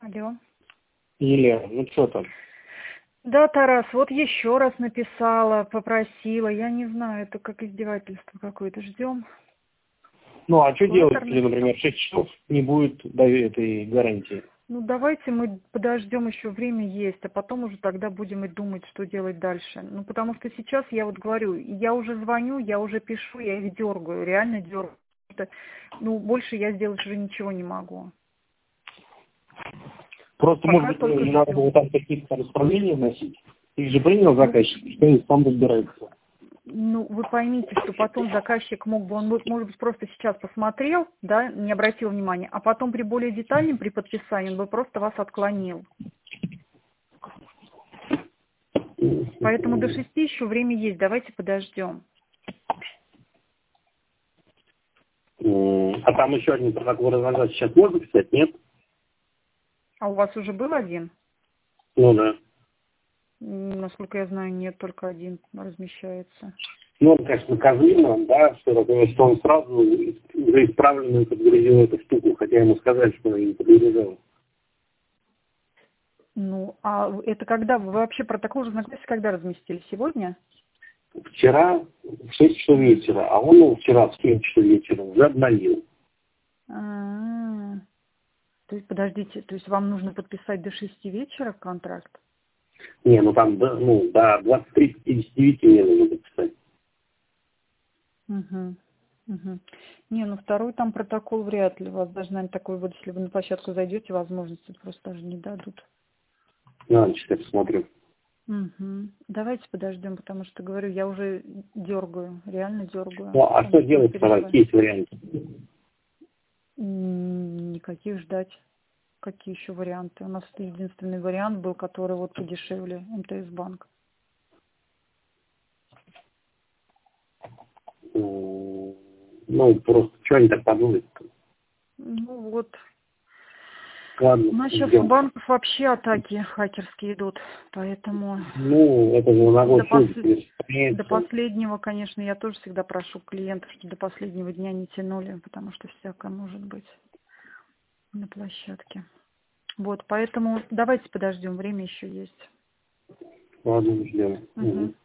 Алло. Елена, ну что там? Да, Тарас, вот еще раз написала, попросила. Я не знаю, это как издевательство какое-то. Ждем. Ну, а что делать, Куратор если, написал. например, 6 часов не будет этой гарантии? Ну, давайте мы подождем, еще время есть, а потом уже тогда будем и думать, что делать дальше. Ну, потому что сейчас я вот говорю, я уже звоню, я уже пишу, я их дергаю, реально дергаю. Ну, больше я сделать уже ничего не могу. Просто, Пока может быть, только не надо ждем. было там каких-то исправления вносить? Ты же принял Ну, заказчик, что он сам разбирается. Ну, вы поймите, что потом заказчик мог бы, может быть, просто сейчас посмотрел, да, не обратил внимания, а потом при более детальном, при подписании, он бы просто вас отклонил. Поэтому до 6 еще время есть, давайте подождем. А там еще один протокол размножения сейчас можно писать, нет? А у вас уже был один? Ну да. Насколько я знаю, нет, только один размещается. Ну, он, конечно, наказуемо, да, что он сразу уже исправленную подгрузил эту штуку, хотя ему сказали, что он ее не подгружал. Ну, а это когда? Вы вообще протокол разногласий когда разместили? Сегодня? Вчера в 6 часов вечера, а он его вчера в 7 часов вечера уже обновил. А-а-а. То есть, подождите, то есть вам нужно подписать до 6 вечера контракт? Не, ну там, да, ну, до 23:59 мне нужно подписать. Угу. Угу. Не, ну второй там протокол вряд ли. У вас даже, наверное, такой вот, если вы на площадку зайдете, возможности просто даже не дадут. Надо, сейчас посмотрю. Угу. Давайте подождем, потому что, говорю, я уже дергаю, реально Ну, дергаю. а Потому что что не делать тогда? переживаю. Какие есть варианты? Никаких ждать. Какие еще варианты? У нас единственный вариант был, который вот подешевле, МТС банк. Ну, просто, что они так подумают? Ну вот. Ладно, У нас сейчас у ждем. банков вообще атаки хакерские идут, поэтому Ну, это же на год служит, до последнего, конечно, я тоже всегда прошу клиентов, чтобы до последнего дня не тянули, потому что всякое может быть на площадке. Вот, поэтому давайте подождем, время еще есть. Ладно, ждем. Угу.